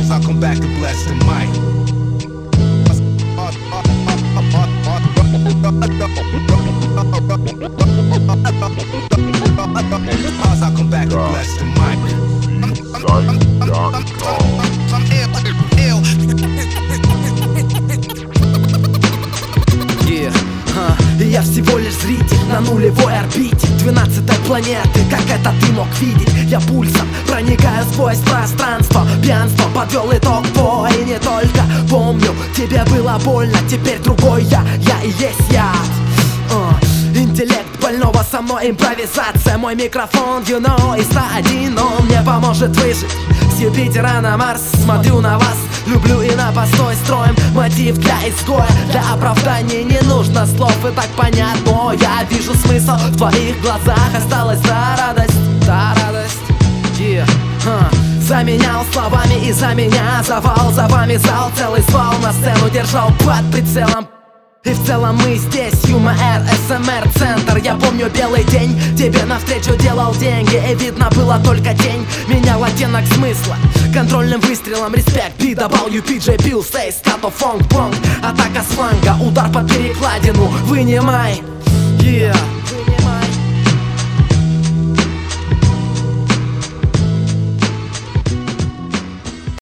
I'll come back and bless the mic. I'll come back and bless the mic. I'm ill. Я всего лишь зритель на нулевой орбите 12-й планеты, как это ты мог видеть? Я пульсом проникаю сквозь пространство, пьянством подвел итог твой. И не только помню, тебе было больно, теперь другой я и есть я. Интеллект больного со мной, импровизация, мой микрофон, you know, и 101, он мне поможет выжить. С Юпитера на Марс, смотрю на вас, люблю и на постой строим мотив для изгоя. Для оправдания не нужно слов, и так понятно. Я вижу смысл в твоих глазах, осталась та радость, Заменял словами и за меня завал, за вами зал, целый свал на сцену держал под прицелом. И в целом мы здесь, Юмор, СМР, центр. Я помню белый день, тебе навстречу делал деньги, и видно было только тень, менял оттенок смысла. Контрольным выстрелом респект, BW, PJ, Bill, Stay, Scott, Funk, Bronx. Атака с фланга, удар под перекладину, вынимай.